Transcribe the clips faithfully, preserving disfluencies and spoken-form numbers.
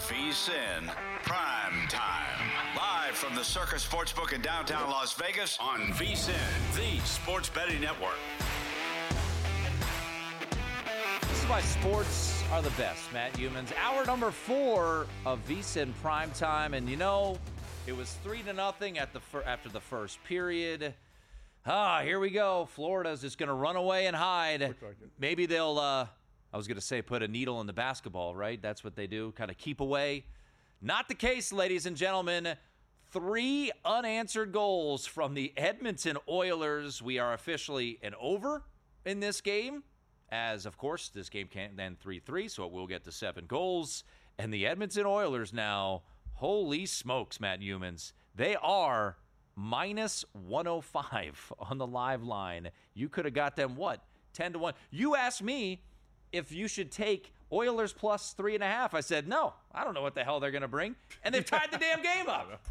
VSiN Prime Time. Live from the Circus Sportsbook in downtown Las Vegas on VSiN, the sports betting network. This is why sports are the best, Matt Youmans. Hour number four of VSiN Prime Time. And, you know, it was three to nothing at the fir- after the first period. Ah, here we go. Florida's just going to run away and hide. Like Maybe they'll, uh, I was going to say, put a needle in the basketball, right? That's what they do, kind of keep away. Not the case, ladies and gentlemen. Three unanswered goals from the Edmonton Oilers. We are officially an over in this game, as, of course, this game can't end three three, so it will get to seven goals. And the Edmonton Oilers now, holy smokes, Matt Youmans, they are minus one oh five on the live line. You could have got them, what, ten to one? You asked me if you should take Oilers plus three and a half. I said, no, I don't know what the hell they're going to bring. And they've tied the damn game up.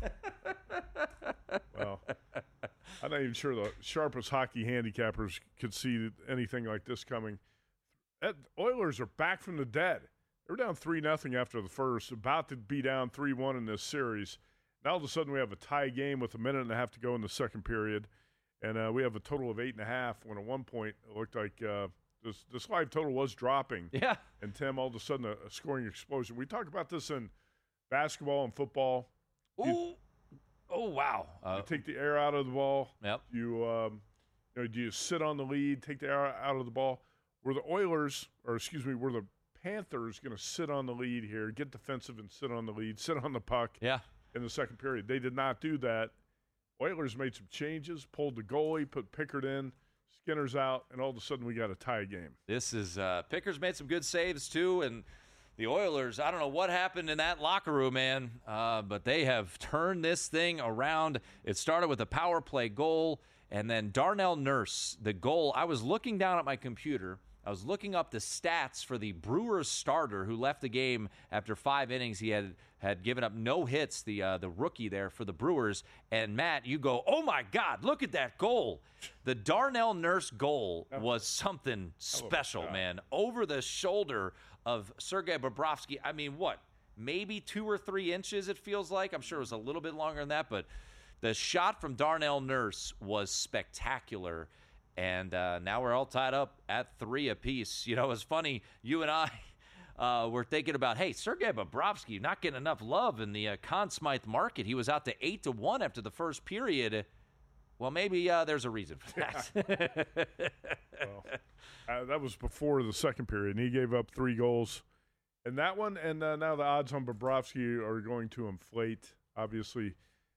Well, I'm not even sure the sharpest hockey handicappers could see anything like this coming. Ed, Oilers are back from the dead. They were down three nothing after the first, about to be down three one in this series. Now all of a sudden we have a tie game with a minute and a half to go in the second period. And uh, we have a total of eight and a half when at one point it looked like uh, – This, this live total was dropping. Yeah. And, Tim, all of a sudden, a, a scoring explosion. We talk about this in basketball and football. Ooh. You, oh, wow. Uh, you take the air out of the ball. Yep. You, um, you know, do you sit on the lead, take the air out of the ball? Were the Oilers, or excuse me, were the Panthers going to sit on the lead here, get defensive and sit on the lead, sit on the puck yeah. in the second period? They did not do that. Oilers made some changes, pulled the goalie, put Pickard in. Skinner's out, and all of a sudden we got a tie game. This is uh, Picker's made some good saves too, and the Oilers, I don't know what happened in that locker room, man, uh, but they have turned this thing around. It started with a power play goal, and then Darnell Nurse, the goal. I was looking down at my computer. I was looking up the stats for the Brewers starter who left the game after five innings. He had had given up no hits, the uh, the rookie there for the Brewers. And, Matt, you go, oh, my God, look at that goal. The Darnell Nurse goal was something special, oh, man. Over the shoulder of Sergei Bobrovsky. I mean, what, maybe two or three inches it feels like? I'm sure it was a little bit longer than that. But the shot from Darnell Nurse was spectacular. And uh, now we're all tied up at three apiece. You know, it's funny, you and I uh, were thinking about, hey, Sergei Bobrovsky not getting enough love in the uh, Conn Smythe market. He was out to eight to one after the first period. Well, maybe uh, there's a reason for that. Well, uh, that was before the second period, and he gave up three goals. And that one, and uh, now the odds on Bobrovsky are going to inflate, obviously.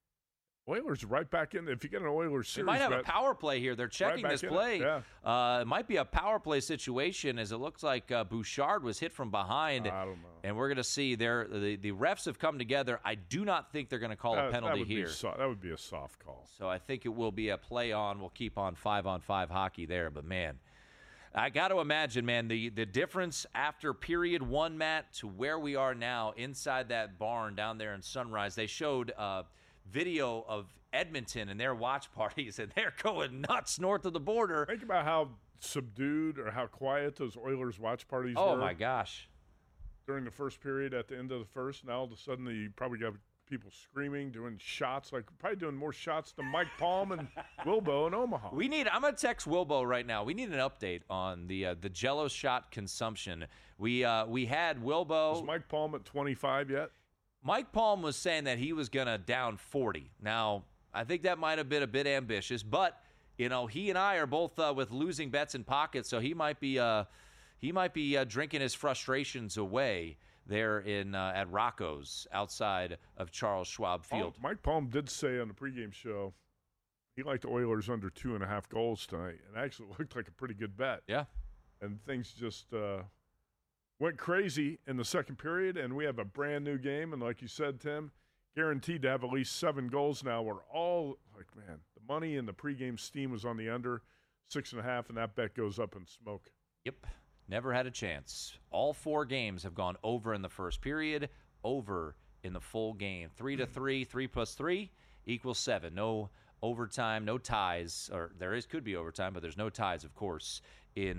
Oilers right back in. If you get an Oilers series, they might have bet, a power play here. They're checking right this play. It. Yeah. Uh, it might be a power play situation, as it looks like uh, Bouchard was hit from behind. I don't know. And we're going to see there. The, the refs have come together. I do not think they're going to call that, a penalty that would here. Be so, that would be a soft call. So I think it will be a play on. We'll keep on five on five hockey there. But man, I got to imagine, man, the the difference after period one, Matt, to where we are now inside that barn down there in Sunrise. They showed uh, video of Edmonton and their watch parties, and they're going nuts north of the border. Think about how subdued or how quiet those Oilers watch parties oh, were. Oh, my gosh. During the first period, at the end of the first, now all of a sudden you probably got people screaming, doing shots, like probably doing more shots than Mike Palm and Wilbo in Omaha. We need. I'm gonna text Wilbo right now. We need an update on the uh, the Jello shot consumption. We uh, we had Wilbo. Is Mike Palm at twenty-five yet? Mike Palm was saying that he was gonna down forty. Now I think that might have been a bit ambitious, but you know he and I are both uh, with losing bets in pockets, so he might be uh, he might be uh, drinking his frustrations away there in uh, at Rocco's outside of Charles Schwab Field. Palm, Mike Palm did say on the pregame show he liked the Oilers under two and a half goals tonight, and actually looked like a pretty good bet. Yeah. And things just uh, went crazy in the second period, and we have a brand new game. And like you said, Tim, guaranteed to have at least seven goals now. We're all like, man, the money in the pregame steam was on the under six and a half, and that bet goes up in smoke. Yep. Never had a chance. All four games have gone over in the first period, over in the full game. Three to three, three plus three equals seven. No overtime, no ties, or there is could be overtime, but there's no ties, of course, in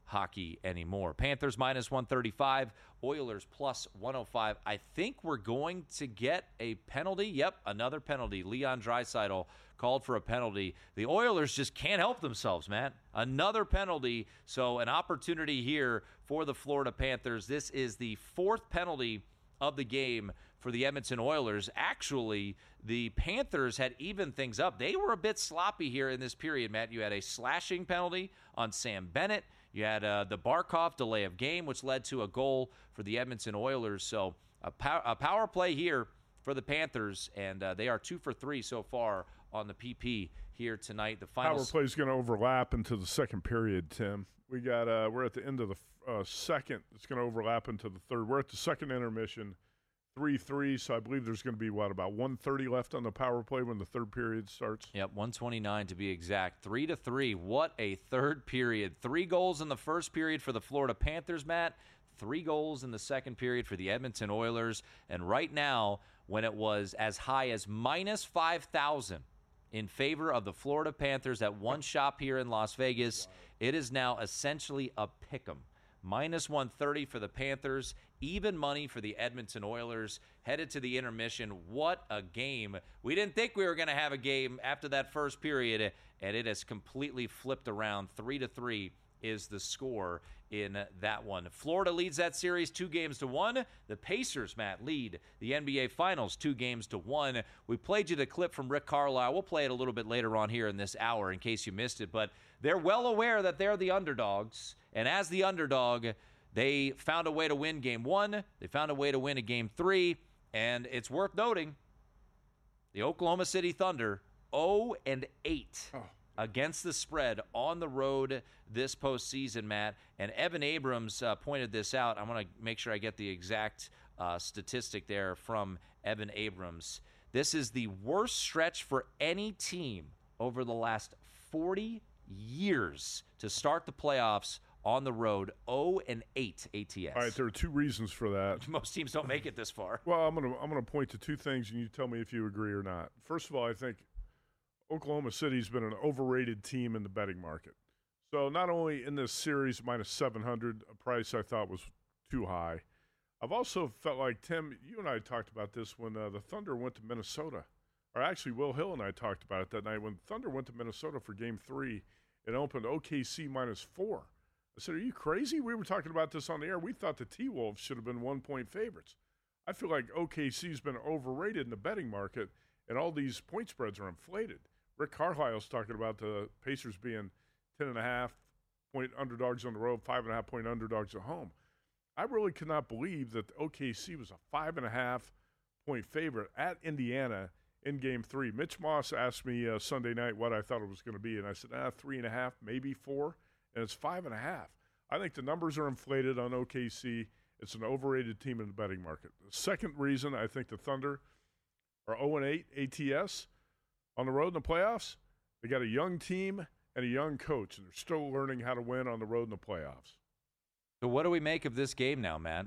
hockey anymore. Panthers minus one thirty-five, Oilers plus one oh five. I think we're going to get a penalty. Yep, another penalty. Leon Draisaitl called for a penalty. The Oilers just can't help themselves, man. Another penalty. So an opportunity here for the Florida Panthers. This is the fourth penalty of the game for the Edmonton Oilers. Actually, the Panthers had evened things up. They were a bit sloppy here in this period, Matt. You had a slashing penalty on Sam Bennett. You had uh, the Barkov delay of game, which led to a goal for the Edmonton Oilers. So a, pow- a power play here for the Panthers, and uh, they are two for three so far on the P P here tonight. The final power play is going to overlap into the second period, Tim. We got uh, we're at the end of the uh, second. It's going to overlap into the third. We're at the second intermission, three three. So I believe there's going to be what about one thirty left on the power play when the third period starts. Yep, one twenty-nine to be exact. Three to three. What a third period! Three goals in the first period for the Florida Panthers, Matt. Three goals in the second period for the Edmonton Oilers. And right now, when it was as high as minus five thousand in favor of the Florida Panthers at one shop here in Las Vegas, it is now essentially a pick'em. Minus one thirty for the Panthers, even money for the Edmonton Oilers, headed to the intermission. What a game. We didn't think we were going to have a game after that first period, and it has completely flipped around. Three to three is the score in that one. Florida leads that series two games to one. The Pacers, Matt, lead the N B A Finals two games to one. We played you the clip from Rick Carlisle. We'll play it a little bit later on here in this hour in case you missed it, but they're well aware that they're the underdogs, and as the underdog, they found a way to win game one. They found a way to win a game three, and it's worth noting the Oklahoma City Thunder oh and eight. Oh. Against the spread on the road this postseason, Matt. And Evan Abrams uh, pointed this out. I'm going to make sure I get the exact uh, statistic there from Evan Abrams. This is the worst stretch for any team over the last forty years to start the playoffs on the road. oh and eight A T S. All right, there are two reasons for that. Most teams don't make it this far. Well, I'm going to I'm going to point to two things, and you tell me if you agree or not. First of all, I think Oklahoma City's been an overrated team in the betting market. So not only in this series, minus seven hundred, a price I thought was too high. I've also felt like, Tim, you and I talked about this when uh, the Thunder went to Minnesota. Or actually, Will Hill and I talked about it that night. When Thunder went to Minnesota for game three, it opened O K C minus four. I said, are you crazy? We were talking about this on the air. We thought the T-Wolves should have been one-point favorites. I feel like O K C's been overrated in the betting market, and all these point spreads are inflated. Rick Carlisle's talking about the Pacers being ten and a half point underdogs on the road, five and a half point underdogs at home. I really could not believe that O K C was a five and a half point favorite at Indiana in game three. Mitch Moss asked me uh, Sunday night what I thought it was going to be, and I said, ah, three and a half, maybe four, and it's five and a half. I think the numbers are inflated on O K C. It's an overrated team in the betting market. The second reason I think the Thunder are oh and eight A T S on the road in the playoffs, they got a young team and a young coach, and they're still learning how to win on the road in the playoffs. So what do we make of this game now, Matt?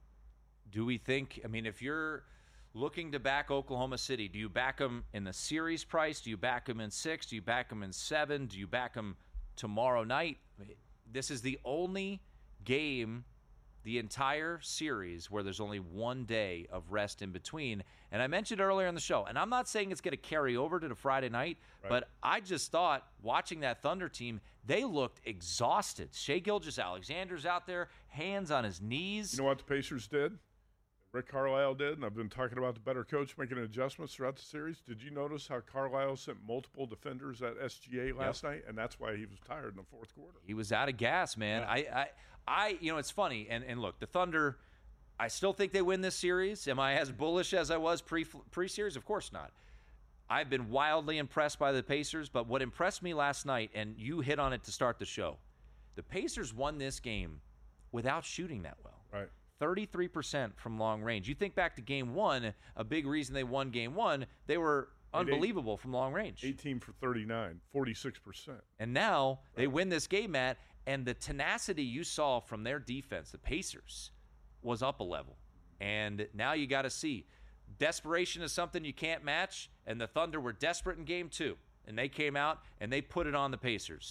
Do we think, I mean, if you're looking to back Oklahoma City, do you back them in the series price? Do you back them in six? Do you back them in seven? Do you back them tomorrow night? This is the only game the entire series where there's only one day of rest in between. And I mentioned earlier in the show, and I'm not saying it's going to carry over to the Friday night, right, but I just thought watching that Thunder team, they looked exhausted. Shai Gilgeous-Alexander's out there, hands on his knees. You know what the Pacers did? Rick Carlisle did, and I've been talking about the better coach making adjustments throughout the series. Did you notice how Carlisle sent multiple defenders at S G A last yep. night, and that's why he was tired in the fourth quarter? He was out of gas, man. Yeah. I, I, I, you know, it's funny, and, and look, the Thunder, I still think they win this series. Am I as bullish as I was pre pre-series? Of course not. I've been wildly impressed by the Pacers, but what impressed me last night, and you hit on it to start the show, the Pacers won this game without shooting that well. Right. thirty-three percent from long range. You think back to game one, a big reason they won game one, they were unbelievable from long range. eighteen for thirty-nine, forty-six percent. And now right. they win this game, Matt, and the tenacity you saw from their defense, the Pacers, was up a level. And now you got to see. Desperation is something you can't match, and the Thunder were desperate in game two. And they came out, and they put it on the Pacers.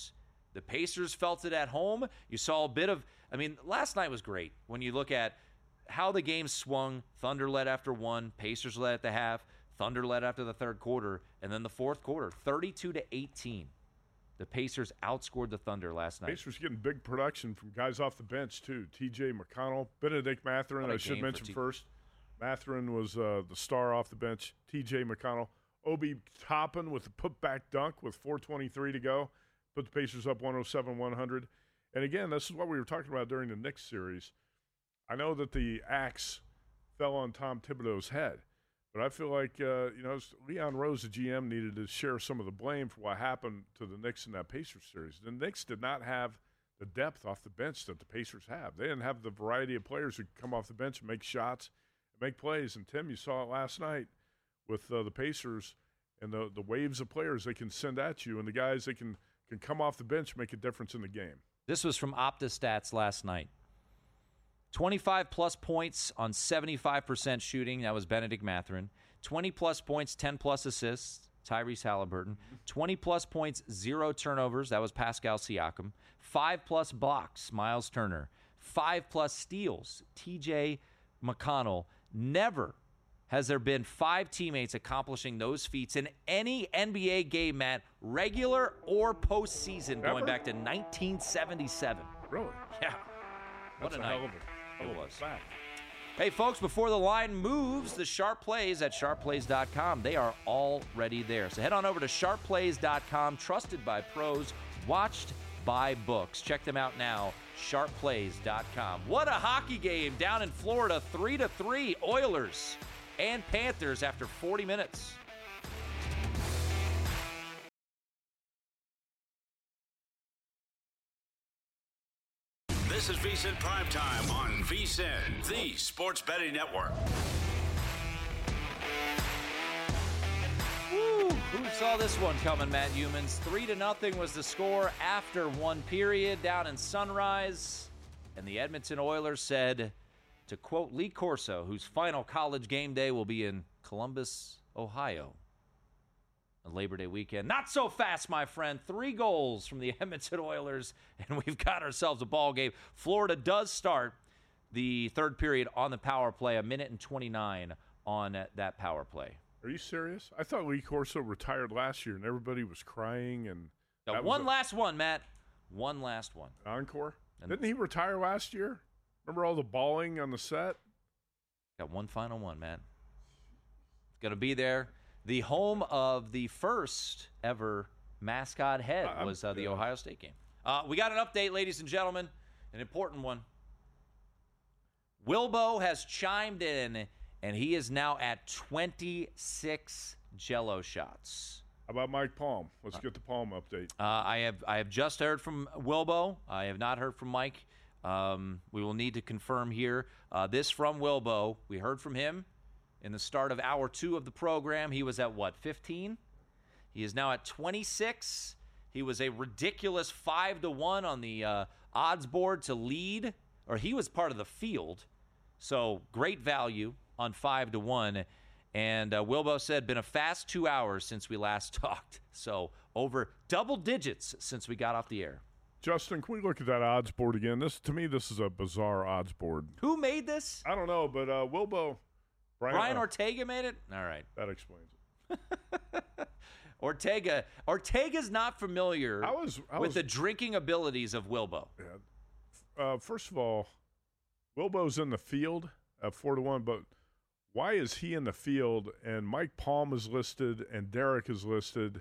The Pacers felt it at home. You saw a bit of, I mean, last night was great when you look at how the game swung. Thunder led after one, Pacers led at the half, Thunder led after the third quarter, and then the fourth quarter, thirty-two to eighteen. The Pacers outscored the Thunder last night. Pacers getting big production from guys off the bench, too. T J McConnell, Benedict Mathurin, I should mention T- first. Mathurin was uh, the star off the bench. T J McConnell. Obi Toppin with a putback dunk with four twenty-three to go. Put the Pacers up one oh seven one hundred. And again, this is what we were talking about during the Knicks series. I know that the axe fell on Tom Thibodeau's head, but I feel like, uh, you know, Leon Rose, the G M, needed to share some of the blame for what happened to the Knicks in that Pacers series. The Knicks did not have the depth off the bench that the Pacers have. They didn't have the variety of players who come off the bench and make shots and make plays. And, Tim, you saw it last night with uh, the Pacers and the, the waves of players they can send at you and the guys they can – can come off the bench, make a difference in the game. This was from OptaStats last night. twenty-five plus points on seventy-five percent shooting. That was Benedict Mathurin. twenty plus points, ten plus assists. Tyrese Halliburton. twenty plus points, zero turnovers. That was Pascal Siakam. five plus blocks. Miles Turner. five plus steals. T J McConnell. Never has there been five teammates accomplishing those feats in any N B A game, Matt, regular or postseason, going Ever? back to nineteen seventy-seven. Really? Yeah. What That's a a night. hell of a, hell It of a was. fact. Hey, folks, before the line moves, the Sharp Plays at sharp plays dot com. They are already there. So head on over to sharp plays dot com, trusted by pros, watched by books. Check them out now, sharp plays dot com. What a hockey game down in Florida, three to three, Oilers and Panthers after forty minutes. This is VSiN Primetime on VSiN, the Sports Betting Network. Woo! Who saw this one coming, Matt Humans? Three to nothing was the score after one period down in Sunrise. And the Edmonton Oilers said, to quote Lee Corso, whose final college game day will be in Columbus, Ohio, on Labor Day weekend. Not so fast, my friend. Three goals from the Edmonton Oilers, and we've got ourselves a ball game. Florida does start the third period on the power play, a minute and twenty-nine on that power play. Are you serious? I thought Lee Corso retired last year, and everybody was crying. And Now, that one was a- last one, Matt. One last one. Encore? And- Didn't he retire last year? Remember all the bawling on the set? Got one final one, Matt. It's going to be there. The home of the first ever mascot head I'm- was uh, the yeah. Ohio State game. Uh, we got an update, ladies and gentlemen, an important one. Wilbo has chimed in, and he is now at twenty-six Jello shots. How about Mike Palm? Let's get the Palm update. Uh, I have I have just heard from Wilbo. I have not heard from Mike. Um, we will need to confirm here. Uh, this from Wilbo. We heard from him in the start of hour two of the program. He was at what, fifteen? He is now at twenty-six. He was a ridiculous five to one on the uh, odds board to lead, or he was part of the field. So great value on five to one. And uh, Wilbo said, been a fast two hours since we last talked. So over double digits since we got off the air. Justin, can we look at that odds board again? This to me, this is a bizarre odds board. Who made this? I don't know, but uh, Wilbo, Brian, Brian uh, Ortega made it? All right. that explains it. Ortega. Ortega's not familiar I was, I with was, the drinking abilities of Wilbo. yeah. Uh, first of all, Wilbo's in the field at four to one, but why is he in the field and Mike Palm is listed and Derek is listed?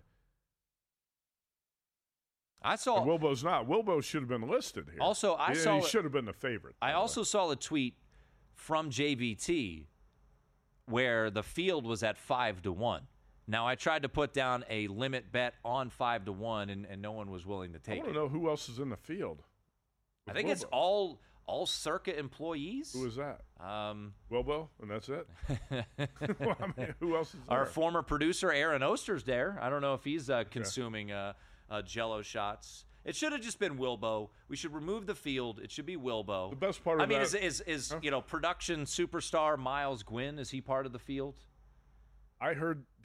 I saw. And Wilbo's not. Wilbo should have been listed here. Also, I he, saw he it- should have been the favorite. by I the way. also saw a tweet from J V T where the field was at five to one. Now I tried to put down a limit bet on five to one, and, and no one was willing to I take want it. to know who else is in the field. I with think it's Wilbo. all all Circa employees. Who is that? Um, Wilbo, and that's it. Well, I mean, who else is our there? former producer Aaron Oster's there. I don't know if he's uh, consuming uh, uh, Jello shots. It should have just been Wilbo. We should remove the field. It should be Wilbo. The best part I of mean, that- is is, is Huh? you know production superstar Miles Gwynn? Is he part of the field? I heard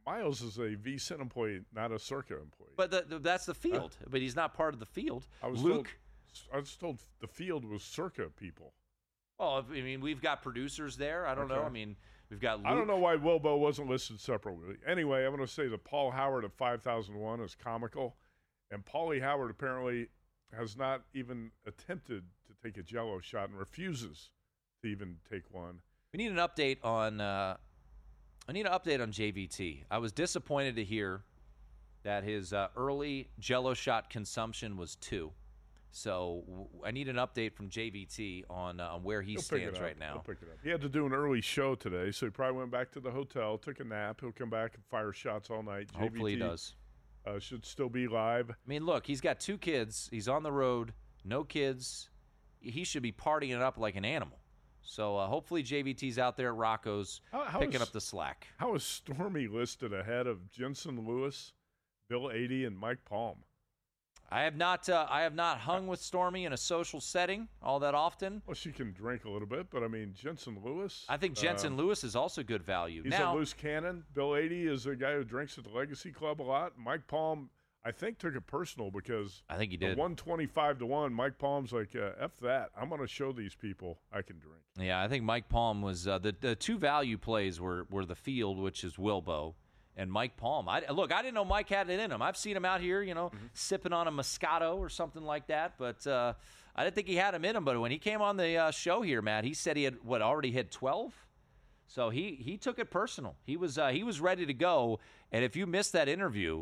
Miles is a VSiN employee, not a Circa employee. But the, the, that's the field. Uh, but he's not part of the field. I was Luke. Told, I was told the field was Circa people. Well, I mean, we've got producers there. I don't okay. know. I mean, we've got Luke. I don't know why Wilbo wasn't listed separately. Anyway, I'm going to say that Paul Howard at five thousand one is comical. And Paulie Howard apparently has not even attempted to take a Jello shot and refuses to even take one. We need an update on uh, I need an update on J V T. I was disappointed to hear that his uh, early Jello shot consumption was two. So w- I need an update from J V T on, uh, on where he He'll pick stands it up. right now. He'll pick it up. He had to do an early show today, so he probably went back to the hotel, took a nap. He'll come back and fire shots all night. J V T, Hopefully he does. Uh, should still be live. I mean, look, he's got two kids. He's on the road, no kids. He should be partying it up like an animal. So uh, hopefully J V T's out there at Rocco's how, how picking is, up the slack. How is Stormy listed ahead of Jensen Lewis, Bill Adie, and Mike Palm? I have not uh, I have not hung with Stormy in a social setting all that often. Well, she can drink a little bit, but I mean, Jensen Lewis. I think Jensen um, Lewis is also good value. He's now, a loose cannon. Bill Adie is a guy who drinks at the Legacy Club a lot. Mike Palm, I think, took it personal because I think he did. one twenty-five to one. Mike Palm's like, uh, F that. I'm going to show these people I can drink. Yeah, I think Mike Palm was uh, the the two value plays were were the field, which is Wilbo, and Mike Palm. I, look, I didn't know Mike had it in him. I've seen him out here, you know, mm-hmm. sipping on a Moscato or something like that, but uh, I didn't think he had him in him. But when he came on the uh, show here, Matt, he said he had, what, already hit twelve? So he he took it personal. He was uh, he was ready to go, and if you missed that interview,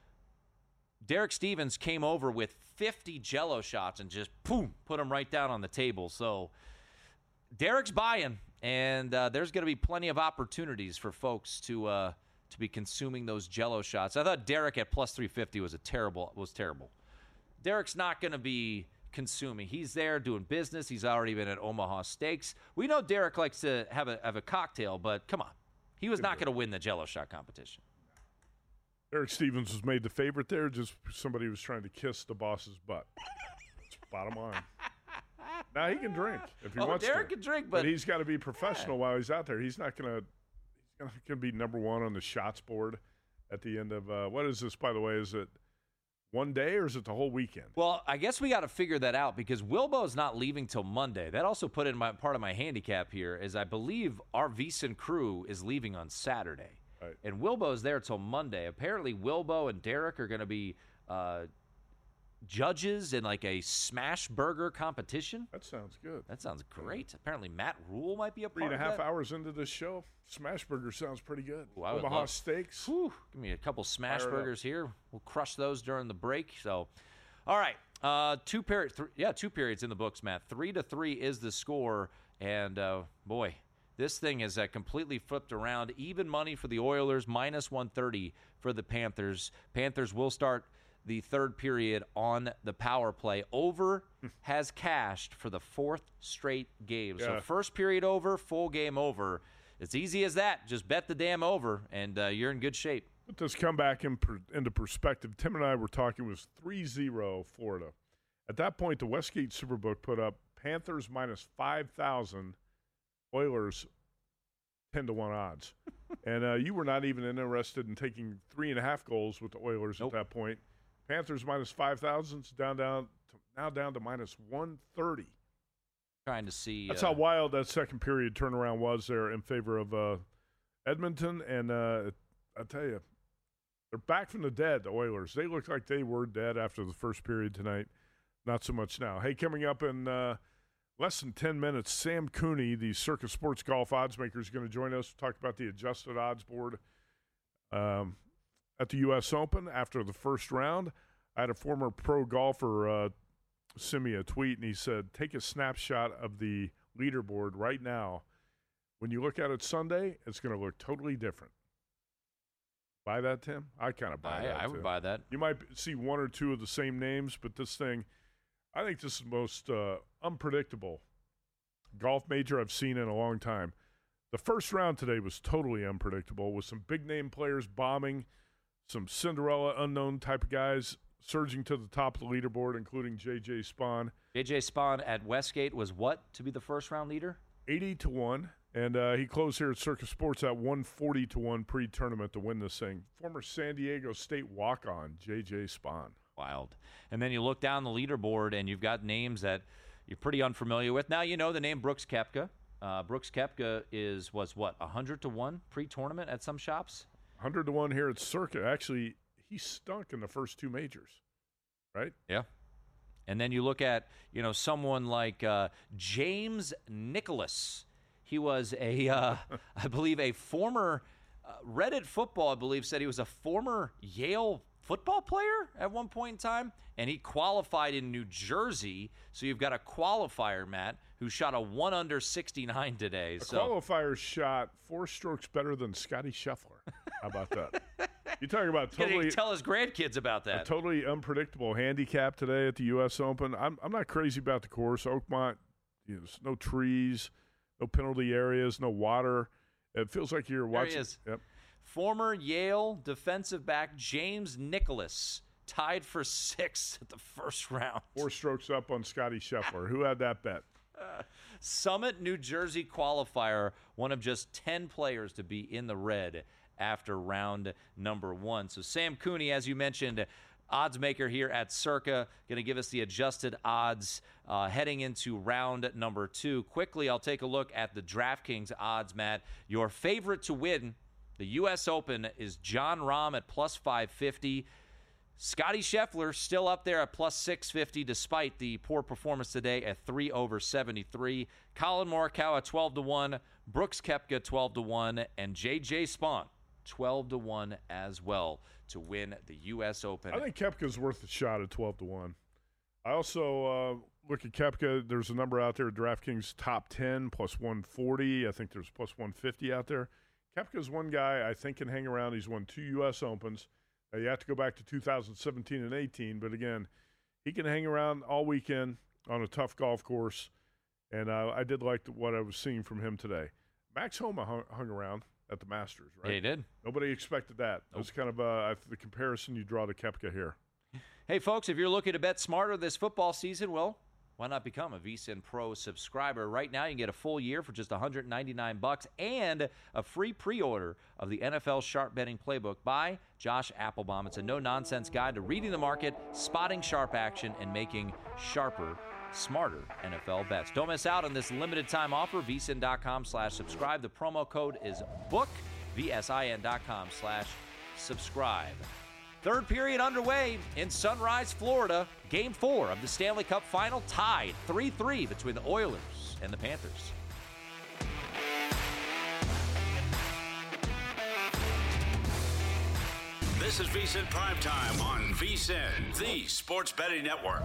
Derek Stevens came over with fifty Jello shots and just, boom, put them right down on the table. So Derek's buying, and uh, there's going to be plenty of opportunities for folks to uh, – to be consuming those Jello shots. I thought Derek at plus three fifty was a terrible was terrible. Derek's not going to be consuming. He's there doing business. He's already been at Omaha Steaks. We know Derek likes to have a have a cocktail, but come on. He was not going to win the Jello shot competition. Derek Stevens was made the favorite there, just somebody who was trying to kiss the boss's butt. That's bottom line. Now he can drink if he oh, wants Derek to. can drink, but, but he's got to be professional yeah. while he's out there. He's not going to He's going to be number one on the shots board at the end of uh, – what is this, by the way? Is it one day or is it the whole weekend? Well, I guess we got to figure that out because Wilbo's not leaving till Monday. That also put in my part of my handicap here is I believe our VSiN crew is leaving on Saturday. Right. And Wilbo's there till Monday. Apparently Wilbo and Derek are going to be uh, judges in like a smash burger competition. That sounds good. That sounds great. Apparently Matt Rule might be a Three part and a of half that. hours into this show, smash burger sounds pretty good. Ooh, I would Omaha love- Steaks. Whew, give me a couple smash Fire it burgers here. We'll crush those during the break. So, all right, uh, two period, th- yeah, two periods in the books, Matt. Three to three is the score, and uh, boy, this thing is uh, completely flipped around. Even money for the Oilers, minus one thirty for the Panthers. Panthers will start the third period on the power play. Over has cashed for the fourth straight game. Yeah. So first period over, full game over. It's easy as that. Just bet the damn over, and uh, you're in good shape. Put this comeback in per, into perspective. Tim and I were talking, it was three zero Florida. At that point, the Westgate Superbook put up Panthers minus five thousand, Oilers ten to one odds. and uh, you were not even interested in taking three and a half goals with the Oilers Nope. at that point. Panthers minus five thousand, down, down to, now down to minus one thirty. Trying to see. That's uh, how wild that second period turnaround was there in favor of uh, Edmonton. And uh, I tell you, they're back from the dead, the Oilers. They look like they were dead after the first period tonight. Not so much now. Hey, coming up in uh, less than ten minutes, Sam Cooney, the Circa Sports Golf odds maker, is going to join us. We'll talk about the adjusted odds board um, at the U S Open after the first round. I had a former pro golfer uh, send me a tweet, and he said, take a snapshot of the leaderboard right now. When you look at it Sunday, it's going to look totally different. Buy that, Tim? I kind of buy I, that, I would too. buy that. You might see one or two of the same names, but this thing, I think this is the most uh, unpredictable golf major I've seen in a long time. The first round today was totally unpredictable with some big-name players bombing, some Cinderella unknown type of guys surging to the top of the leaderboard, including J J. Spawn. J J. Spawn at Westgate was what to be the first round leader? eighty to one. And uh, he closed here at Circus Sports at one forty to one pre-tournament to win this thing. Former San Diego State walk-on, J J. Spahn. Wild. And then you look down the leaderboard, and you've got names that you're pretty unfamiliar with. Now you know the name Brooks Koepka. Uh, Brooks Koepka is, was what, one hundred to one pre-tournament at some shops? one hundred to one here at Circa. Actually, he stunk in the first two majors, right? Yeah. And then you look at, you know, someone like uh, James Nicholas. He was a, uh, I believe, a former uh, Reddit football, I believe, said he was a former Yale football player at one point in time, and he qualified in New Jersey. So you've got a qualifier, Matt, who shot a one under sixty-nine today. A so. qualifier shot four strokes better than Scotty Scheffler. How about that? You talk about Can totally he tell his grandkids about that? A totally unpredictable handicap today at the U S Open. I'm I'm not crazy about the course. Oakmont, you know, there's no trees, no penalty areas, no water. It feels like you're watching. There he is. Yep. Former Yale defensive back James Nicholas tied for sixth at the first round. Four strokes up on Scotty Scheffler. Who had that bet? Uh, Summit, New Jersey qualifier, one of just ten players to be in the red after round number one. So Sam Cooney, as you mentioned, odds maker here at Circa, going to give us the adjusted odds uh, heading into round number two. Quickly, I'll take a look at the DraftKings odds, Matt. Your favorite to win the U S Open is Jon Rahm at plus five fifty. Scotty Scheffler still up there at plus six fifty despite the poor performance today at three over seventy-three. Colin Morikawa at twelve to one, Brooks Koepka twelve to one, and J J. Spahn twelve to one as well to win the U S Open. I think Koepka's worth a shot at twelve to one. I also uh, look at Koepka. There's a number out there, DraftKings top ten, plus one forty. I think there's plus one fifty out there. Koepka's one guy I think can hang around. He's won two U S Opens. Uh, you have to go back to two thousand seventeen and eighteen, but again, he can hang around all weekend on a tough golf course, and uh, I did like the, what I was seeing from him today. Max Homa hung, hung around at the Masters, right? Yeah, he did. Nobody expected that. Nope. That's kind of uh, the comparison you draw to Koepka here. Hey, folks, if you're looking to bet smarter this football season, well, why not become a V S I N Pro subscriber? Right now, you can get a full year for just one hundred ninety-nine bucks and a free pre-order of the N F L Sharp Betting Playbook by Josh Applebaum. It's a no-nonsense guide to reading the market, spotting sharp action, and making sharper, smarter N F L bets. Don't miss out on this limited time offer. V S I N dot com slash subscribe. The promo code is BOOK. V S I N dot com slash subscribe. Third period underway in Sunrise, Florida. Game four of the Stanley Cup Final tied three three between the Oilers and the Panthers. This is V S I N Primetime on V S I N, the Sports Betting Network.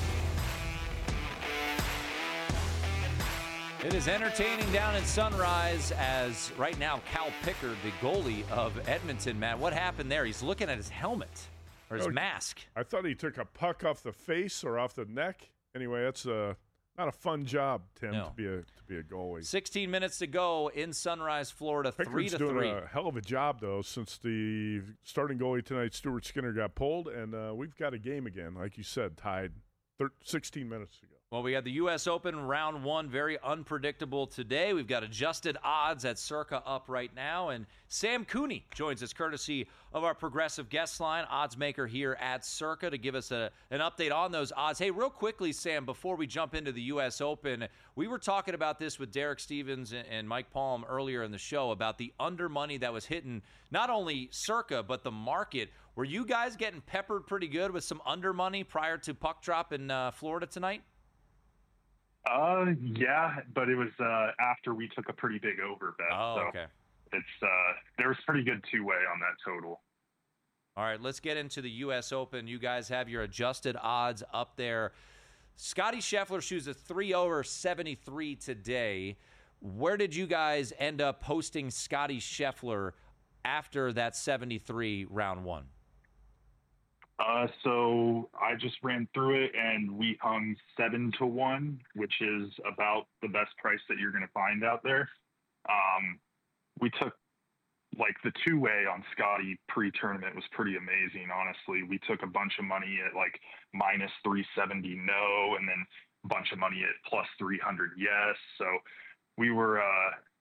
It is entertaining down in Sunrise as right now Cal Pickard, the goalie of Edmonton, Matt. What happened there? He's looking at his helmet or his Oh, mask. I thought he took a puck off the face or off the neck. Anyway, that's uh, not a fun job, Tim, No. to be a to be a goalie. sixteen minutes to go in Sunrise, Florida, three Pickard's to doing three. a hell of a job, though, since the starting goalie tonight, Stuart Skinner, got pulled, and uh, we've got a game again, like you said, tied thir- sixteen minutes ago. Well, we had the U S Open round one, very unpredictable today. We've got adjusted odds at Circa up right now, and Sam Cooney joins us courtesy of our progressive guest line, odds maker here at Circa, to give us a, an update on those odds. Hey, real quickly, Sam, before we jump into the U S Open, we were talking about this with Derek Stevens and, and Mike Palm earlier in the show about the under money that was hitting not only Circa, but the market. Were you guys getting peppered pretty good with some under money prior to puck drop in uh, Florida tonight? Uh, yeah, but it was uh, after we took a pretty big over bet. Oh, so okay. It's uh, there was pretty good two way on that total. All right, let's get into the U S Open. You guys have your adjusted odds up there. Scotty Scheffler shoots a three over seventy-three today. Where did you guys end up posting Scotty Scheffler after that seventy-three round one? Uh, so I just ran through it, and we hung seven to one, which is about the best price that you're going to find out there. Um, we took like the two way on Scotty pre-tournament was pretty amazing. Honestly, we took a bunch of money at like minus three seventy no, and then a bunch of money at plus three hundred yes. So we were uh,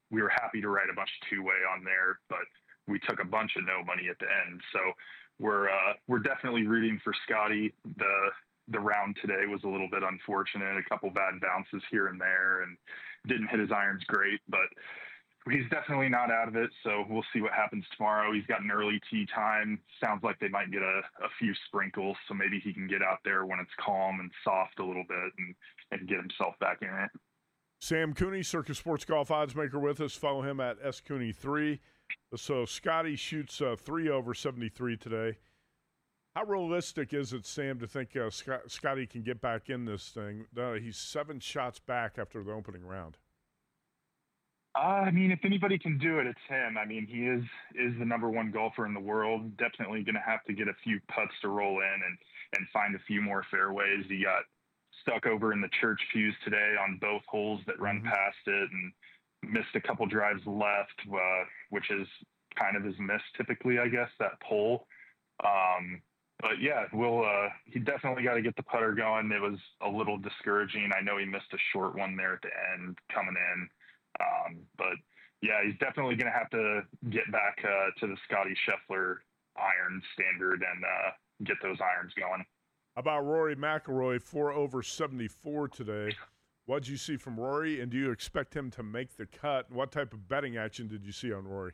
we were happy to write a bunch of two-way on there, but we took a bunch of no money at the end. So we're uh, we're definitely rooting for Scotty. The the round today was a little bit unfortunate, a couple bad bounces here and there, and didn't hit his irons great, but he's definitely not out of it. So we'll see what happens tomorrow. He's got an early tee time. Sounds like they might get a, a few sprinkles, so maybe he can get out there when it's calm and soft a little bit and, and get himself back in it. Sam Cooney, Circus Sports Golf Odds Maker with us. Follow him at S Cooney three. So Scotty shoots uh, three over seventy-three today. How realistic is it, Sam, to think uh, Scott, Scotty can get back in this thing? Uh, he's seven shots back after the opening round. Uh, I mean, if anybody can do it, it's him. I mean, he is is the number one golfer in the world. Definitely going to have to get a few putts to roll in and, and find a few more fairways. He got stuck over in the church pews today on both holes that run mm-hmm. past it and missed a couple drives left, uh, which is kind of his miss typically, I guess, that pole. Um, But, yeah, we'll, uh, he definitely got to get the putter going. It was a little discouraging. I know he missed a short one there at the end coming in. Um, but, yeah, he's definitely going to have to get back uh, to the Scotty Scheffler iron standard and uh, get those irons going. How about Rory McIlroy, four over seventy-four today? What did you see from Rory, and do you expect him to make the cut? What type of betting action did you see on Rory?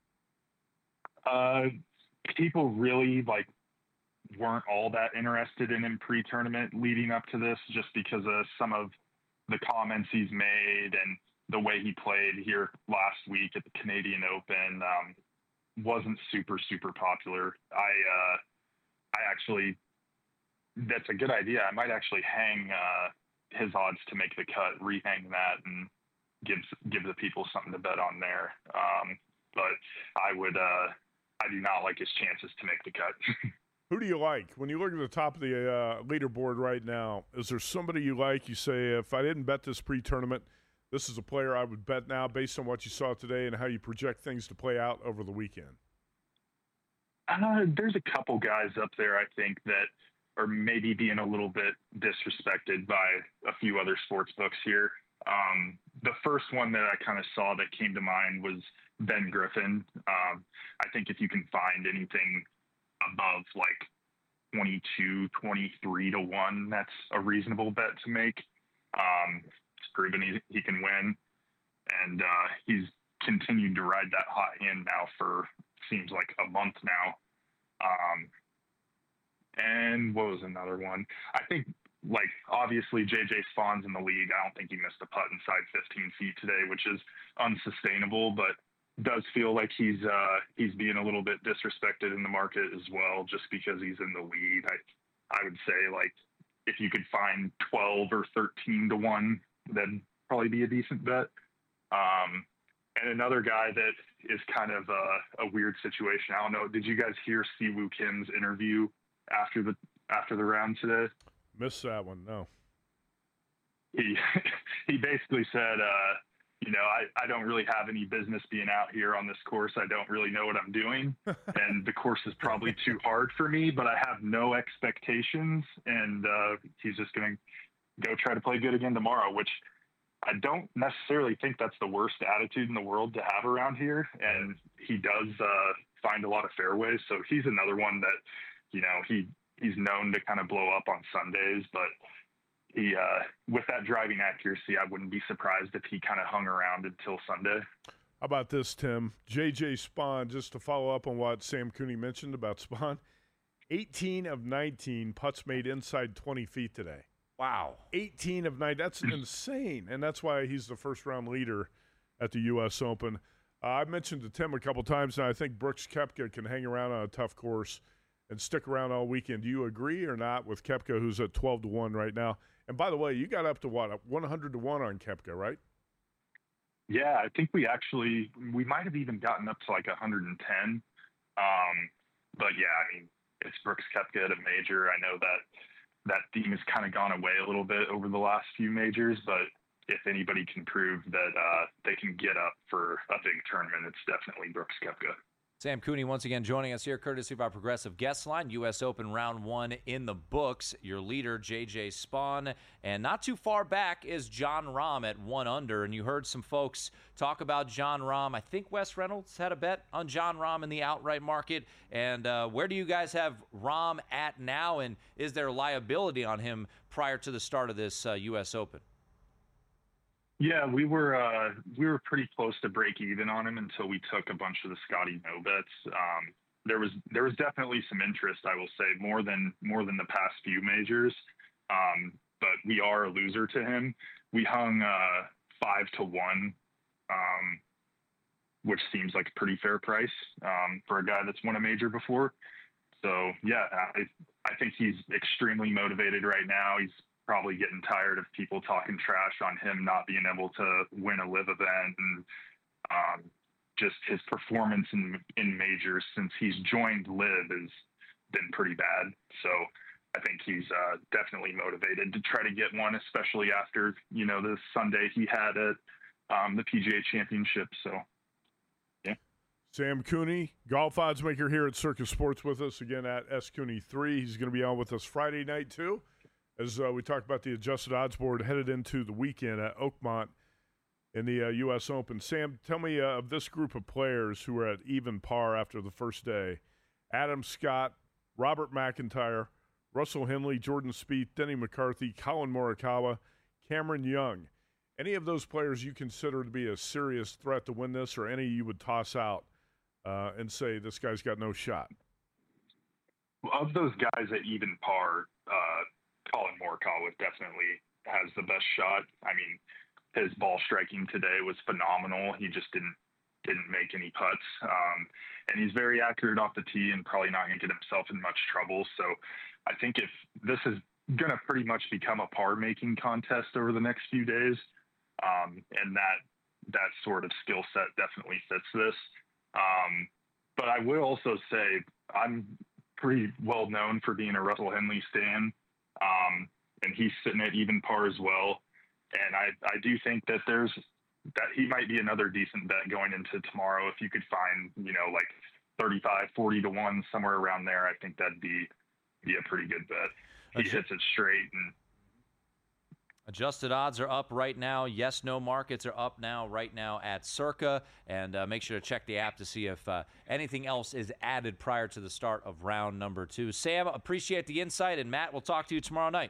Uh, people really, like, weren't all that interested in him pre-tournament leading up to this, just because of some of the comments he's made and the way he played here last week at the Canadian Open. Um, wasn't super, super popular. I, uh, I actually, that's a good idea. I might actually hang uh, his odds to make the cut, rehang that, and give, give the people something to bet on there. Um, but I would, uh, I do not like his chances to make the cut. Who do you like? When you look at the top of the uh, leaderboard right now, is there somebody you like? You say, if I didn't bet this pre-tournament, this is a player I would bet now based on what you saw today and how you project things to play out over the weekend. Uh, there's a couple guys up there, I think, that are maybe being a little bit disrespected by a few other sports books here. Um, the first one that I kind of saw that came to mind was Ben Griffin. Um, I think if you can find anything above like twenty-two, twenty-three to one, that's a reasonable bet to make. Um, it's proven he, he can win, and uh, he's continued to ride that hot hand now for seems like a month now. Um, and what was another one? I think like obviously J J Spawn's in the league. I don't think he missed a putt inside fifteen feet today, which is unsustainable, but does feel like he's uh, he's being a little bit disrespected in the market as well, just because he's in the lead. I I would say like if you could find twelve or thirteen to one, that'd probably be a decent bet. Um, and another guy that is kind of a, a weird situation. I don't know. Did you guys hear Siwoo Kim's interview after the after the round today? Missed that one. No. He he basically said. Uh, You know, I, I don't really have any business being out here on this course. I don't really know what I'm doing. And the course is probably too hard for me, but I have no expectations. And uh, he's just going to go try to play good again tomorrow, which I don't necessarily think that's the worst attitude in the world to have around here. And he does uh, find a lot of fairways. So he's another one that, you know, he he's known to kind of blow up on Sundays, but He, uh, with that driving accuracy, I wouldn't be surprised if he kind of hung around until Sunday. How about this, Tim? J J Spawn, just to follow up on what Sam Cooney mentioned about Spawn, eighteen of nineteen putts made inside twenty feet today. Wow. eighteen of nine. That's insane, and that's why he's the first-round leader at the U S Open. Uh, I've mentioned to Tim a couple times now, I think Brooks Koepka can hang around on a tough course and stick around all weekend. Do you agree or not with Koepka, who's at twelve to one right now? And by the way, you got up to what, one hundred to one on Koepka, right? Yeah, I think we actually, we might have even gotten up to like one hundred ten. Um, but yeah, I mean, it's Brooks Koepka at a major. I know that that theme has kind of gone away a little bit over the last few majors, but if anybody can prove that uh, they can get up for a big tournament, it's definitely Brooks Koepka. Sam Cooney once again joining us here, courtesy of our Progressive Guest Line. U S Open round one in the books. Your leader, J J Spaun. And not too far back is Jon Rahm at one under. And you heard some folks talk about Jon Rahm. I think Wes Reynolds had a bet on Jon Rahm in the outright market. And uh, where do you guys have Rahm at now? And is there liability on him prior to the start of this uh, U S Open? Yeah, we were uh, we were pretty close to break even on him until we took a bunch of the Scotty no bets. Um, there was there was definitely some interest, I will say, more than more than the past few majors. Um, but we are a loser to him. We hung uh, five to one, um, which seems like a pretty fair price um, for a guy that's won a major before. So yeah, I I think he's extremely motivated right now. He's probably getting tired of people talking trash on him not being able to win a live event, and um, just his performance in in majors since he's joined live has been pretty bad. So I think he's uh, definitely motivated to try to get one, especially after, you know, the Sunday he had at um, the P G A Championship. So yeah. Sam Cooney, golf odds maker here at Circus Sports, with us again at S Cooney three. He's going to be on with us Friday night too, as uh, we talked about the adjusted odds board headed into the weekend at Oakmont in the uh, U S Open. Sam, tell me uh, of this group of players who are at even par after the first day: Adam Scott, Robert McIntyre, Russell Henley, Jordan Spieth, Denny McCarthy, Colin Morikawa, Cameron Young. Any of those players you consider to be a serious threat to win this, or any you would toss out uh, and say this guy's got no shot? Of those guys at even par, uh, Colin Morikawa definitely has the best shot. I mean, his ball striking today was phenomenal. He just didn't didn't make any putts, um, and he's very accurate off the tee and probably not going to get himself in much trouble. So I think if this is going to pretty much become a par making contest over the next few days, um, and that that sort of skill set definitely fits this. Um, but I will also say I'm pretty well known for being a Russell Henley stan. Um, and he's sitting at even par as well. And I, I do think that there's that he might be another decent bet going into tomorrow. If you could find, you know, like thirty-five, forty to one, somewhere around there, I think that'd be, be a pretty good bet. He Adjust- hits it straight. And Adjusted odds are up right now. Yes, no markets are up now, right now at Circa. And uh, make sure to check the app to see if uh, anything else is added prior to the start of round number two. Sam, appreciate the insight. And Matt, we'll talk to you tomorrow night.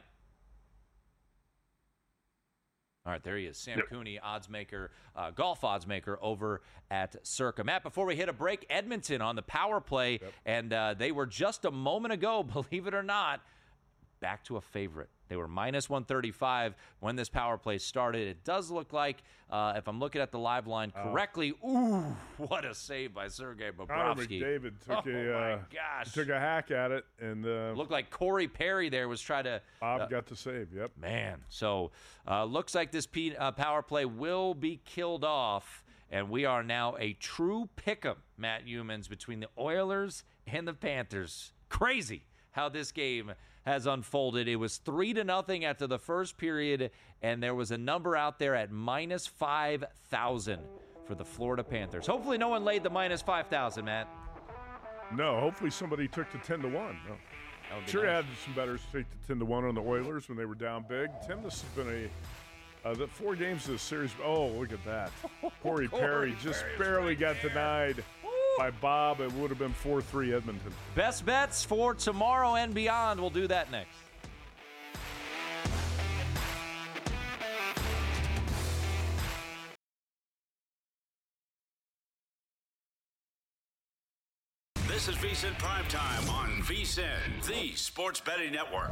All right, there he is, Sam yep. Cooney, odds maker, uh, golf odds maker over at Circa. Matt, before we hit a break, Edmonton on the power play, yep. and uh, they were just a moment ago, believe it or not, back to a favorite. They were minus one thirty-five when this power play started. It does look like, uh, if I'm looking at the live line correctly, oh. ooh, what a save by Sergei Bobrovsky. Connor McDavid took oh a my uh, gosh. took a hack at it, and uh, looked like Corey Perry there was trying to. Bob uh, got the save. Yep. Man, so uh, looks like this P, uh, power play will be killed off, and we are now a true pick'em, Matt Youmans, between the Oilers and the Panthers. Crazy how this game has unfolded. It was three to nothing after the first period, and there was a number out there at minus five thousand for the Florida Panthers. Hopefully no one laid the minus five thousand, Matt. No, hopefully somebody took the ten to one. No. Sure nice. Had some bettors take the ten to one on the Oilers when they were down big. Tim, this has been a uh, the four games of this series. Oh, look at that. Corey, Corey Perry just Perry's barely got there. denied by Bob. It would have been four three Edmonton. Best bets for tomorrow and beyond. We'll do that next. This is VSiN Primetime on VSiN, the Sports Betting Network.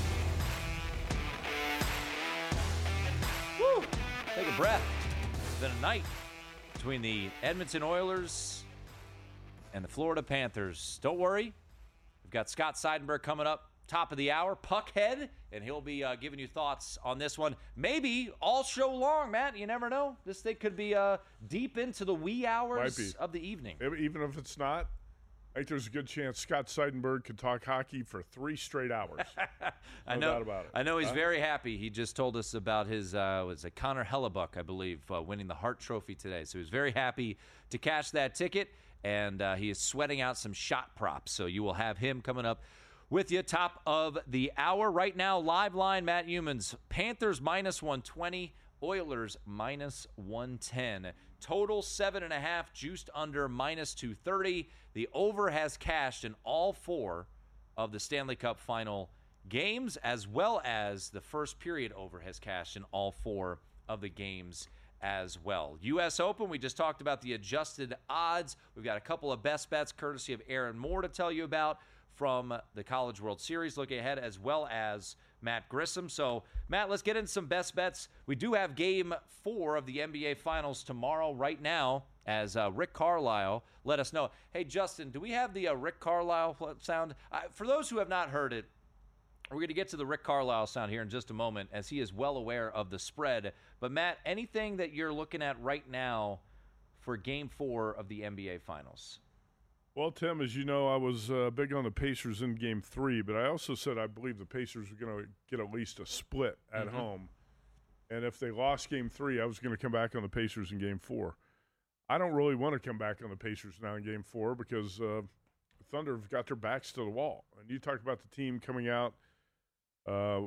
Woo! Take a breath. It's been a night between the Edmonton Oilers and the Florida Panthers. Don't worry. We've got Scott Seidenberg coming up top of the hour, Puckhead, and he'll be uh, giving you thoughts on this one. Maybe all show long, Matt. You never know. This thing could be uh, deep into the wee hours of the evening. Even if it's not, I think there's a good chance Scott Seidenberg could talk hockey for three straight hours. I No know. doubt about it. I know he's Huh? very happy. He just told us about his uh, was it Connor Hellebuck, I believe, uh, winning the Hart Trophy today. So he was very happy to cash that ticket, and uh, he is sweating out some shot props. So you will have him coming up with you, top of the hour right now. Live line, Matt Humans. Panthers minus one twenty, Oilers minus one ten. Total seven and a half, juiced under minus two thirty. The over has cashed in all four of the Stanley Cup final games, as well as the first period over has cashed in all four of the games as well. U S Open, we just talked about the adjusted odds. We've got a couple of best bets courtesy of Aaron Moore to tell you about from the College World Series looking ahead, as well as Matt Grissom. So, Matt, let's get into some best bets. We do have game four of the N B A Finals tomorrow right now, as uh, Rick Carlisle let us know. Hey, Justin, do we have the uh, Rick Carlisle sound? Uh, for those who have not heard it, we're going to get to the Rick Carlisle sound here in just a moment, as he is well aware of the spread. But, Matt, anything that you're looking at right now for game four of the N B A Finals? Well, Tim, as you know, I was uh, big on the Pacers in game three, but I also said I believe the Pacers were going to get at least a split at Mm-hmm. home. And if they lost game three, I was going to come back on the Pacers in game four. I don't really want to come back on the Pacers now in game four because uh, the Thunder have got their backs to the wall. And you talked about the team coming out uh,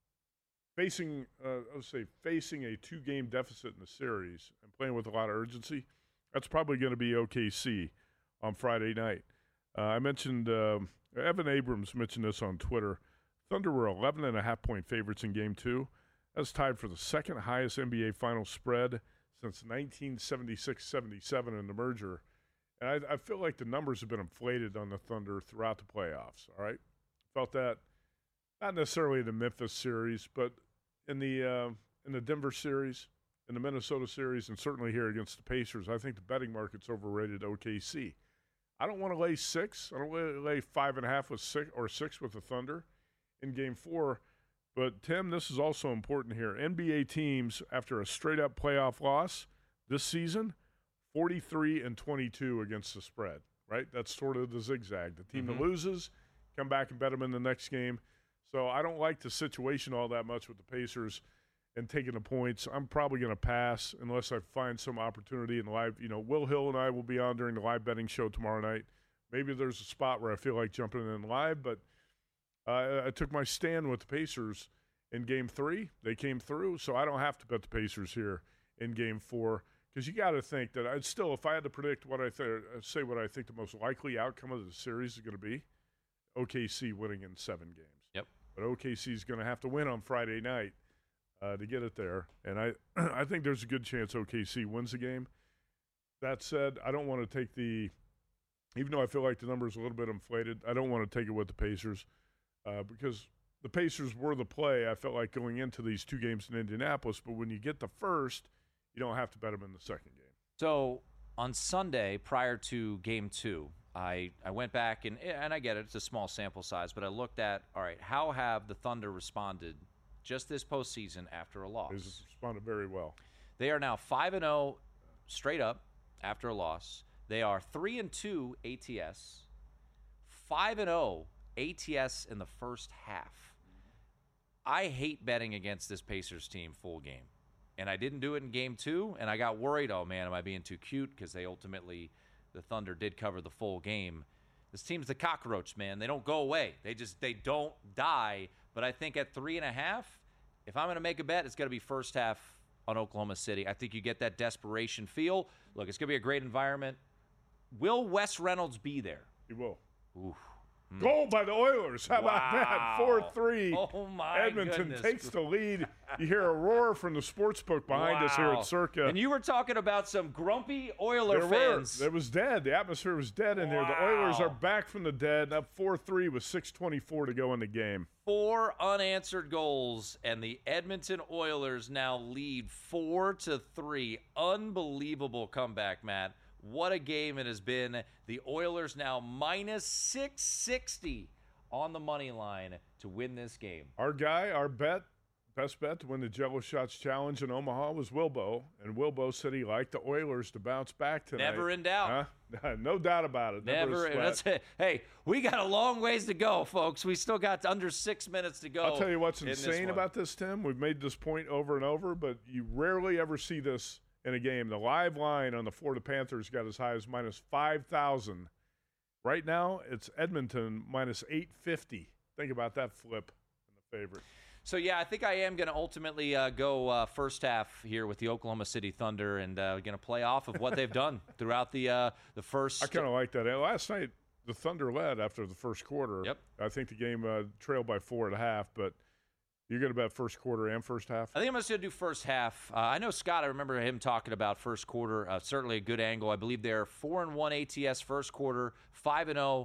facing, uh, I would say, facing a two-game deficit in the series and playing with a lot of urgency. That's probably going to be O K C on Friday night. Uh, I mentioned, um, Evan Abrams mentioned this on Twitter. Thunder were eleven and a half point favorites in game two. That's tied for the second highest N B A final spread since nineteen seventy-six seventy-seven in the merger. And I, I feel like the numbers have been inflated on the Thunder throughout the playoffs, all right? Felt that, not necessarily in the Memphis series, but in the uh, in the Denver series, in the Minnesota series, and certainly here against the Pacers. I think the betting market's overrated O K C. I don't want to lay six. I don't want to lay five and a half with six or six with the Thunder in game four. But, Tim, this is also important here. N B A teams, after a straight-up playoff loss this season, forty-three and twenty-two against the spread, right? That's sort of the zigzag. The team Mm-hmm. that loses, come back and bet them in the next game. So I don't like the situation all that much with the Pacers and taking the points. I'm probably going to pass unless I find some opportunity in the live. You know, Will Hill and I will be on during the live betting show tomorrow night. Maybe there's a spot where I feel like jumping in live, but uh, I took my stand with the Pacers in game three. They came through, so I don't have to bet the Pacers here in game four because you got to think that I'd still, if I had to predict what I th- say what I think the most likely outcome of the series is going to be, O K C winning in seven games. Yep. But O K C is going to have to win on Friday night uh, to get it there, and I I think there's a good chance O K C wins the game. That said, I don't want to take the, even though I feel like the number is a little bit inflated, I don't want to take it with the Pacers uh, because the Pacers were the play, I felt like, going into these two games in Indianapolis, but when you get the first, you don't have to bet them in the second game. So on Sunday, prior to game two, I, I went back, and and I get it, it's a small sample size, but I looked at, all right, how have the Thunder responded just this postseason after a loss? They responded very well. They are now five and oh straight up after a loss. They are three and two A T S, five and oh A T S in the first half. I hate betting against this Pacers team full game. And I didn't do it in game two, and I got worried, oh, man, am I being too cute? Because they ultimately, the Thunder did cover the full game. This team's the cockroach, man. They don't go away. They just, they don't die. But I think at three and a half, if I'm going to make a bet, it's going to be first half on Oklahoma City. I think you get that desperation feel. Look, it's going to be a great environment. Will Wes Reynolds be there? He will. Ooh. Goal by the Oilers. How about that? Wow. four three. Oh, my Edmonton goodness. takes the lead. You hear a roar from the sportsbook behind us here Wow. at Circa. And you were talking about some grumpy Oiler there fans. were. It was dead. The atmosphere was dead in there. The Oilers Wow. are back from the dead, up four three with six twenty-four to go in the game. Four unanswered goals, and the Edmonton Oilers now lead four to three. Unbelievable comeback, Matt. What a game it has been. The Oilers now minus six sixty on the money line to win this game. Our guy, our bet, best bet to win the Jello Shots Challenge in Omaha was Wilbo, and Wilbo said he liked the Oilers to bounce back tonight. Never in doubt. Huh? No doubt about it. Never. Never That's it. Hey, we got a long ways to go, folks. We still got under six minutes to go. I'll tell you what's in insane this about this, Tim. We've made this point over and over, but you rarely ever see this in a game. The live line on the Florida Panthers got as high as minus five thousand. Right now, it's Edmonton minus eight fifty. Think about that flip in the favorite. So, yeah, I think I am going to ultimately uh, go uh, first half here with the Oklahoma City Thunder and uh, going to play off of what they've done throughout the uh, the first. I kind of like that. Last night, the Thunder led after the first quarter. Yep. I think the game uh, trailed by four and a half, but you're going to bet first quarter and first half? I think I'm just going to do first half. Uh, I know Scott, I remember him talking about first quarter. Uh, certainly a good angle. I believe they're four and one A T S first quarter, five and oh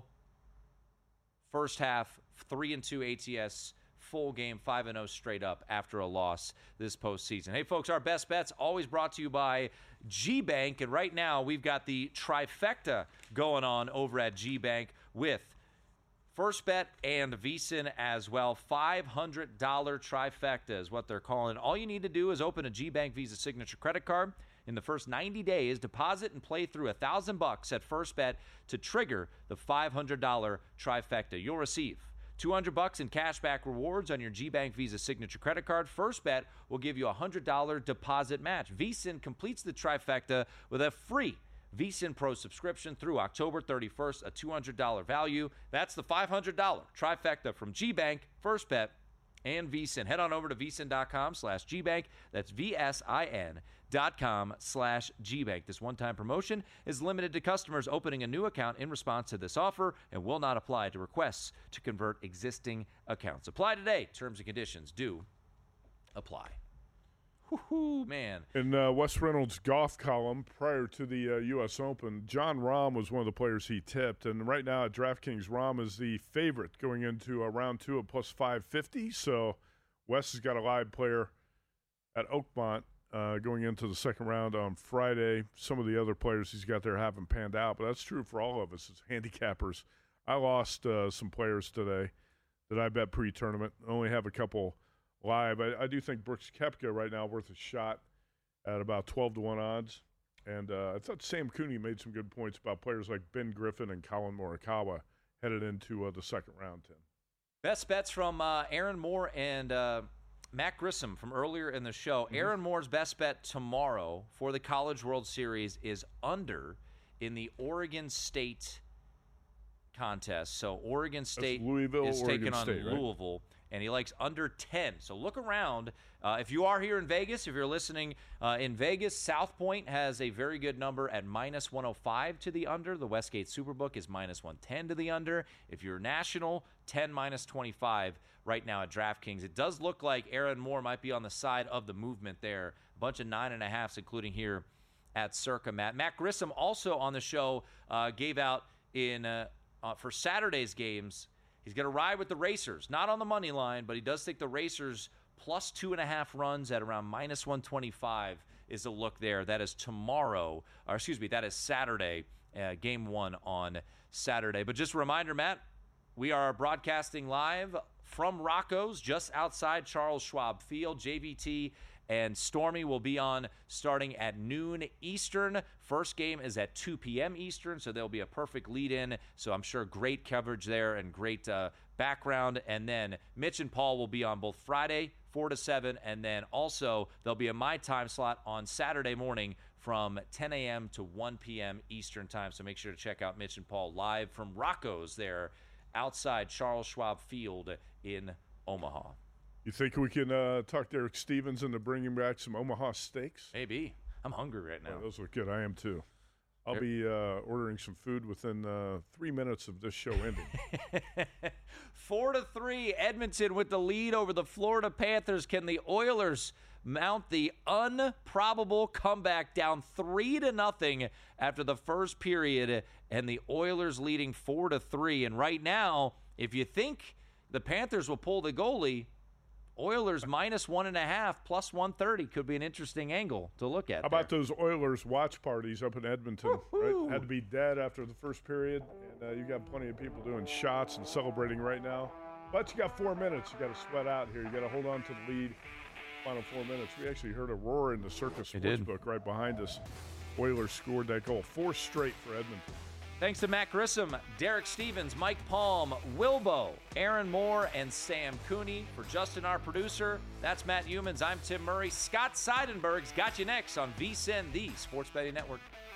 first half, three and two A T S full game, five and oh straight up after a loss this postseason. Hey, folks, our best bets always brought to you by G-Bank, and right now we've got the trifecta going on over at G-Bank with First Bet and VSiN as well. five hundred dollars trifecta is what they're calling. All you need to do is open a G-Bank Visa Signature credit card. In the first ninety days, deposit and play through one thousand bucks at First Bet to trigger the five hundred dollars trifecta. You'll receive two hundred bucks in cashback rewards on your G-Bank Visa Signature credit card. First Bet will give you a one hundred dollars deposit match. VSiN completes the trifecta with a free VSiN Pro subscription through October thirty-first, a two hundred dollars value. That's the five hundred dollars trifecta from G-Bank, First Bet, and VSiN. Head on over to vsin.com slash G-Bank. That's V-S-I-N dot com slash G-Bank. This one-time promotion is limited to customers opening a new account in response to this offer and will not apply to requests to convert existing accounts. Apply today. Terms and conditions do apply. Whoo, man. In uh, Wes Reynolds' golf column prior to the uh, U S Open, John Rahm was one of the players he tipped. And right now at DraftKings, Rahm is the favorite going into uh, round two at plus five fifty. So Wes has got a live player at Oakmont uh, going into the second round on Friday. Some of the other players he's got there haven't panned out, but that's true for all of us as handicappers. I lost uh, some players today that I bet pre-tournament. I only have a couple live. I, I do think Brooks Koepka right now worth a shot at about twelve to one odds. And uh, I thought Sam Cooney made some good points about players like Ben Griffin and Colin Morikawa headed into uh, the second round, Tim. Best bets from uh, Aaron Moore and uh, Matt Grissom from earlier in the show. Mm-hmm. Aaron Moore's best bet tomorrow for the College World Series is under in the Oregon State contest. So Oregon State Louisville, is Oregon taking on State, right? Louisville. And he likes under ten. So look around. Uh, if you are here in Vegas, if you're listening uh, in Vegas, South Point has a very good number at minus one oh five to the under. The Westgate Superbook is minus one ten to the under. If you're national, ten minus twenty-five right now at DraftKings. It does look like Aaron Moore might be on the side of the movement there. A bunch of nine and a halves, including here at Circa Matt. Matt Grissom also on the show uh, gave out in uh, uh, for Saturday's games. He's going to ride with the Racers, not on the money line, but he does think the Racers plus two and a half runs at around minus one twenty-five is a look there. That is tomorrow, or excuse me, that is Saturday, uh, game one on Saturday. But just a reminder, Matt, we are broadcasting live from Rocco's just outside Charles Schwab Field. J V T and Stormy will be on starting at noon Eastern. First game is at two p.m. Eastern, so there'll be a perfect lead-in. So I'm sure great coverage there and great uh, background. And then Mitch and Paul will be on both Friday, four to seven, and then also there'll be a My Time slot on Saturday morning from ten a.m. to one p.m. Eastern time. So make sure to check out Mitch and Paul live from Rocco's there outside Charles Schwab Field in Omaha. You think we can uh, talk Derek Stevens into bringing back some Omaha steaks? Maybe. I'm hungry right now. Oh, those look good. I am too. I'll be uh, ordering some food within uh, three minutes of this show ending. Four to three, Edmonton with the lead over the Florida Panthers. Can the Oilers mount the improbable comeback down three to nothing after the first period, and the Oilers leading four to three? And right now, if you think the Panthers will pull the goalie, Oilers minus one and a half, plus one thirty could be an interesting angle to look at. How about those Oilers watch parties up in Edmonton? Right? Had to be dead after the first period, and uh, you got plenty of people doing shots and celebrating right now. But you got four minutes. You got to sweat out here. You got to hold on to the lead. Final four minutes. We actually heard a roar in the Circus Sportsbook right behind us. Oilers scored that goal. Four straight for Edmonton. Thanks to Matt Grissom, Derek Stevens, Mike Palm, Wilbo, Aaron Moore, and Sam Cooney. For Justin, our producer, that's Matt Humans. I'm Tim Murray. Scott Seidenberg's got you next on V S I N, the Sports Betting Network.